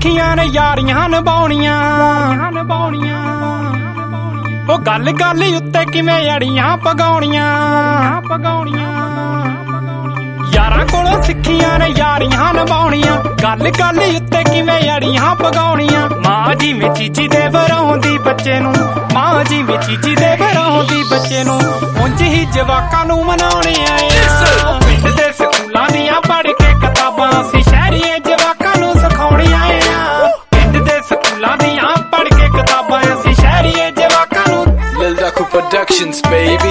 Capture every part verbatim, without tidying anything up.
सिखियां ने यारियां निभाउणियां ओ गल गल उत्ते किवें अड़ियां पगाउणियां यारां कोलों सिखियां ने यारियां निभाउणियां गल गल उत्ते किवें अड़ियां पगाउणियां मां जिवें चीची दे वराउंदी बच्चे नूं मां जिवें चीची दे वराउंदी बच्चे नूं उंज ही जवाकां नूं मनाउणे आए पिंड दे स्कूलां दियां पढ़ के किताबां असीं शहरीए जवाकां नूं सिखाउणे आए पिंड दे स्कूलां दियां पढ़ के किताबां असीं शहरीए जवाकां नूं Lil Daku Productions, baby.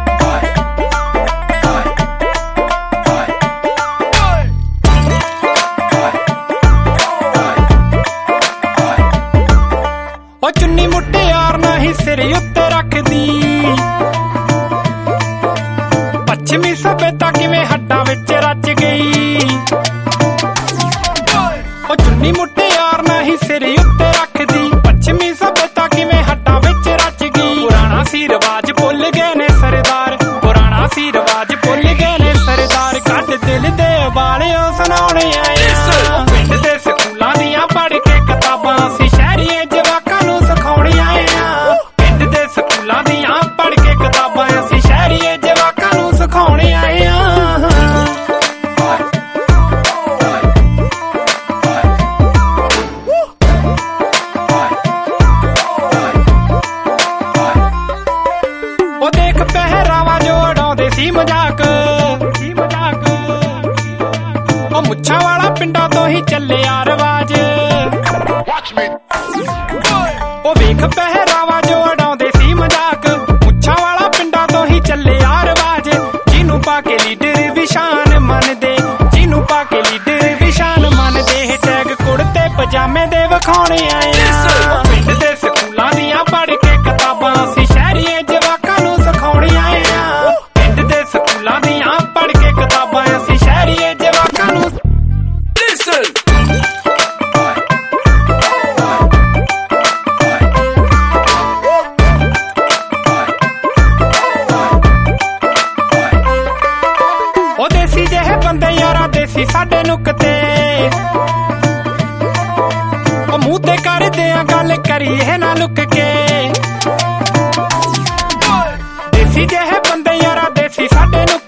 ओ चुन्नी मुटियार नहीं सिर उत्ते रखदी पश्चिमी सभ्यता किवें हड्डां विच रच गई ओ चुन्नी मुटियार नहीं सिर उत्ते रखदी पश्चिमी सभ्यता किवें हड्डां विच रच गई पुराना सी रिवाज भुल गए ने सरदार पुराना सी रिवाज भुल गए ने सरदार कट दिल दे बालियों सुनाउणे आए पिंड दे स्कूलां दियां पढ़ के किताबां असीं शहरीए जवाकां नूं सिखाउणे आए पिंड दे स्कूलां दियां पढ़ के किताबां असीं शहरीए जवाकां नूं सिखाउणे आए ओ देख पहरावा जो उड़ाउंदे सी मजाक ओ मुच्छां वाला पिंडां तो ही ਚੱਲਿਆ रिवाज ओ वेख पहरावा जो उड़ाउंदे सी मजाक मुच्छां वाला पिंडां तो ही ਚੱਲਿਆ रिवाज जिन्नू पा के लीडर विशान मनदे जिन्नू पा के लीडर विशान मनदे टैग कुड़ते पजामे दे विखाउणे आए पिंड दे स्कूलां दियां पढ़ के किताबां असीं शहरीए जवाकां नूं सिखाउणे आए पिंड दे स्कूलां दियां पढ़ के किताबां असीं शहरीए जवाकां नूं Listen. ओ देसी जेहे बंदे यारा देसी साडे नुकते ओ मूंह ते करदे आ गल करीए ना लुक के देसी जेहे बंदे यारा देसी साडे नुकते